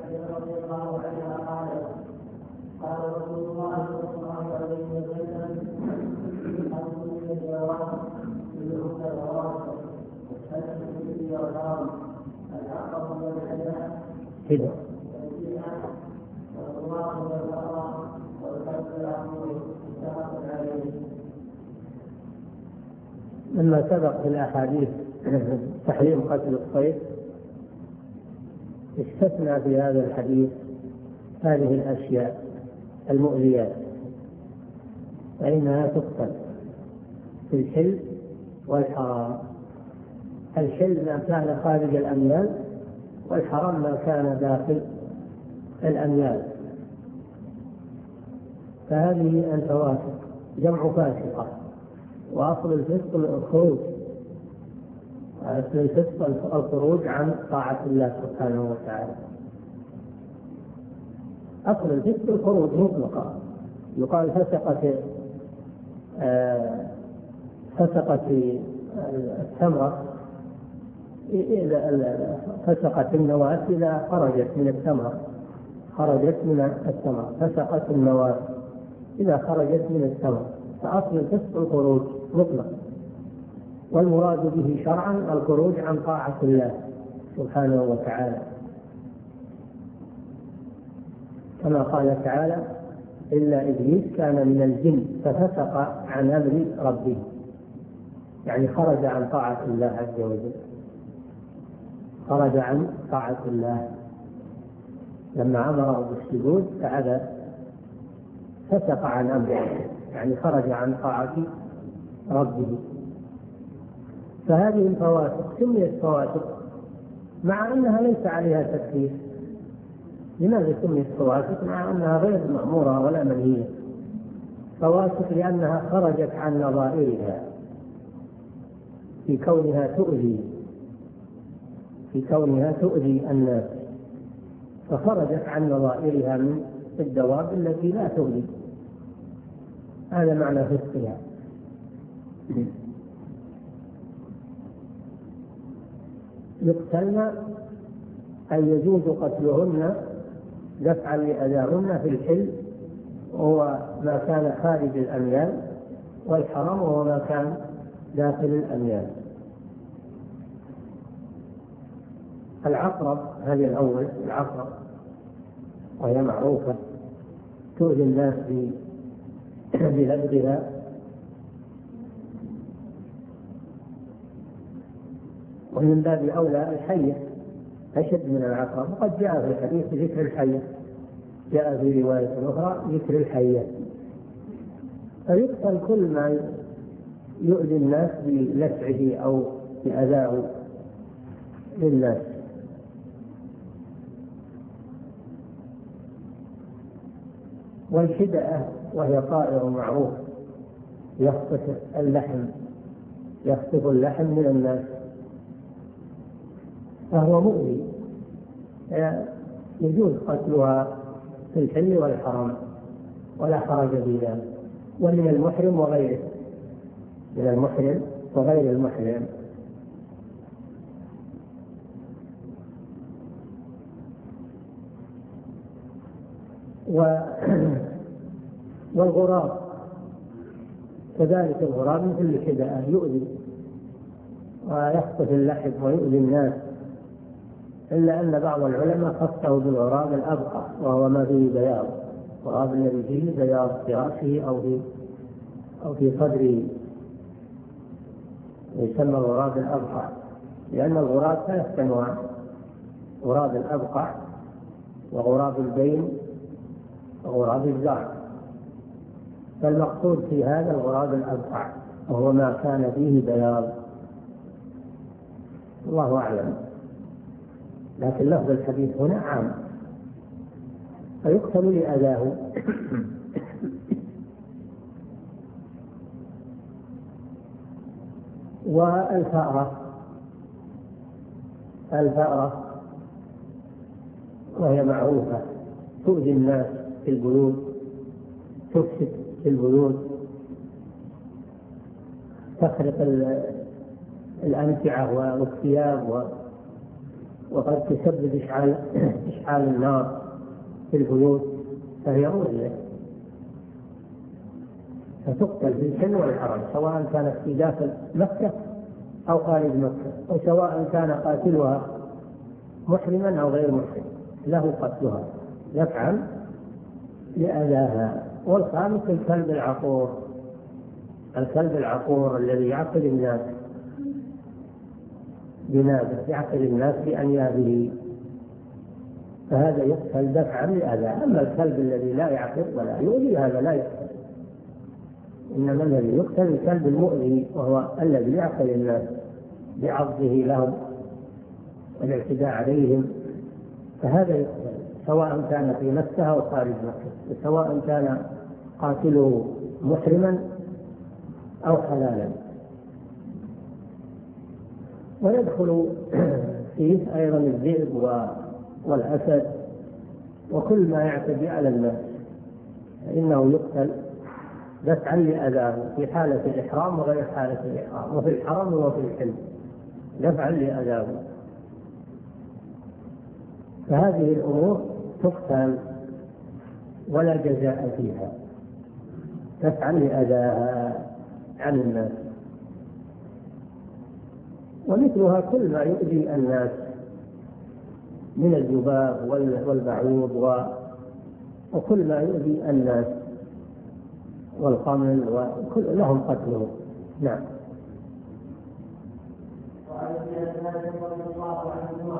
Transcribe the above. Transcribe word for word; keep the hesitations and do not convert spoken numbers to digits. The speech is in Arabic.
رضي الله عنها قالت قال رسول الله صلى الله عليه وسلم أنتم من الجواب كلهم الغرام والحسن في والغرام العقب والحجاب كده والغرام والغرام والكسر العقول متفق عليه. لما سبق في الأحاديث تحريم قتل الصيد استثنى في هذا الحديث هذه الأشياء المؤذيات فإنها تقتل في الحل والحرام. الحل ما كان خارج الأميال والحرام ما كان داخل الأميال. فهذه الفواسق جمع فاسقة، وأصل الفسق الخروج أصل الفسق الخروج عن طاعة الله سبحانه وتعالى. أصل الفسق الخروج مطلقا، يقال فسقت آه فسقت الثمرة إذا فسقت النواة إذا خرجت من الثمرة خرجت من الثمرة فسقت النواة إذا خرجت من الثمرة. فأصل الفسق الخروج مطلق، والمراد به شرعا الخروج عن طاعة الله سبحانه وتعالى، كما قال تعالى إلا إبليس كان من الجن ففسق عن أمر ربه، يعني خرج عن طاعة الله عز وجل، خرج عن طاعة الله لما أمره بالسجود فأبى فسق عن أمره، يعني خرج عن طاعة ربه. فهذه الفواسق سميت فواسق مع أنها ليس عليها تكليف. لماذا سميت فواسق مع أنها غير مأمورة ولا منهية؟ فواسق لأنها خرجت عن نظائرها في كونها تؤذي في كونها تؤذي الناس، فخرجت عن نظائرها من الدواب التي لا تؤذي. هذا معنى فسقها. يقتلن أن يجوز قتلهن دفعا لأذاهن في الحل وهو ما كان خارج الأميال، والحرام وهو ما كان داخل الأميال. العقرب هذه الأول العقرب وهي معروفة تؤذي الناس بلدغها، ومن باب أولى الحية أشد من العقرب، وقد جاء في الحديث ذكر الحية، جاء في رواية أخرى ذكر الحية. فيقتل كل ما يؤذي الناس بلسعه أو بأذاه للناس. والشدأة وهي طائر معروف يخطف اللحم يخطف اللحم من الناس، فهو مؤذي يجوز قتلها في الحل والحرام ولا حرج في ذلك، ومن المحرم وغيره من المحرم وغير المحرم. والغراب كذلك، الغراب مثل الشدأة يؤذي ويخطف اللحم ويؤذي الناس، إلا أن بعض العلماء خصه بالغراب الأبقع وهو ما فيه بياض، الغراب الذي فيه بياض في رأسه أو في أو في صدره يسمى الغراب الأبقع، لأن الغراب ثلاث أنواع: غراب الأبقع وغراب البين وغراب الزرع. فالمقصود في هذا الغراب الأبقع وهو ما كان فيه بياض، الله أعلم، لكن لفظ الحديث هنا عام، فيقتل لأذاه. والفأرة الفأرة وهي معروفة تؤذي الناس في البيوت، تفسد في البيوت، تخرق الأمتعة والثياب وقد تسبب إشعال إشعال النار في البيوت فهي مؤذية، فتقتل في الحل والحرم، سواء كانت في داخل مكة أو خارج مكة، أو سواء كان قاتلها محرما أو غير محرم، له قتلها دفعا لأذاها. والخامس الكلب العقور، الكلب العقور الذي يعقل الناس بنابه، يعقل الناس بأنيابه، فهذا يقتل دفعا لأذاه. أما الكلب الذي لا يعقل ولا يؤذي هذا لا يقتل، إنما الذي يقتل الكلب المؤذي، وهو الذي يعقل الناس بعضه لهم والاعتداء عليهم، فهذا يقتل سواء كان في مكة أو خارج مكة، سواء كان قاتله محرما أو حلالا. ويدخل فيه أيضا الذئب والأسد وكل ما يعتدي على الناس، فإنه يقتل دفعا لأذاه في حالة الإحرام وغير حالة الإحرام، وفي الحرم وفي الحل دفعا لأذاه. فهذه الأمور تقتل ولا جزاء فيها، دفعا لأذاها عن الناس. ومثلها كل ما يؤذي الناس من الذباب والبعوض وكل ما يؤذي الناس والقمل وكل لهم قتله. نعم.